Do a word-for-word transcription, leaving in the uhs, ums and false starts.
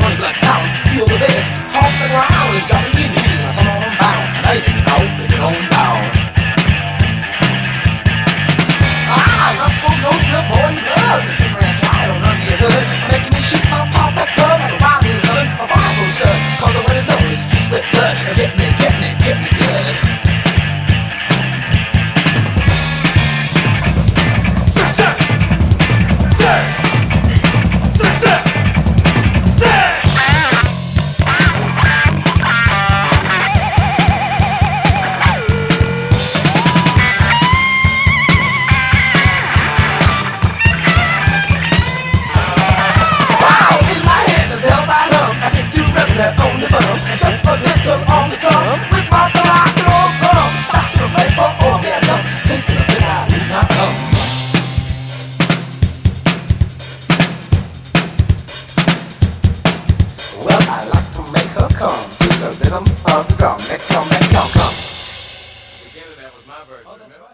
money black out. Feel the bass, pump the ground. It's got me in the knees, come on down. Baby, go, get on down. Ah, let's go, go, good boy, blood. The super ass slide on under your hood, making me shoot my pop back blood. I'm around in the a fire goes good, cause I wanna know it's just with blood. Getting it, getting it, getting it good. That on the bottom, just a little on the tongue. With my thoughts and all come. Stop to play for orgasm. Tasting of it, I do not come. Well, I like to make her come to the rhythm of the drum. Make y'all, make y'all come. Again, that was my version. Oh, that's right.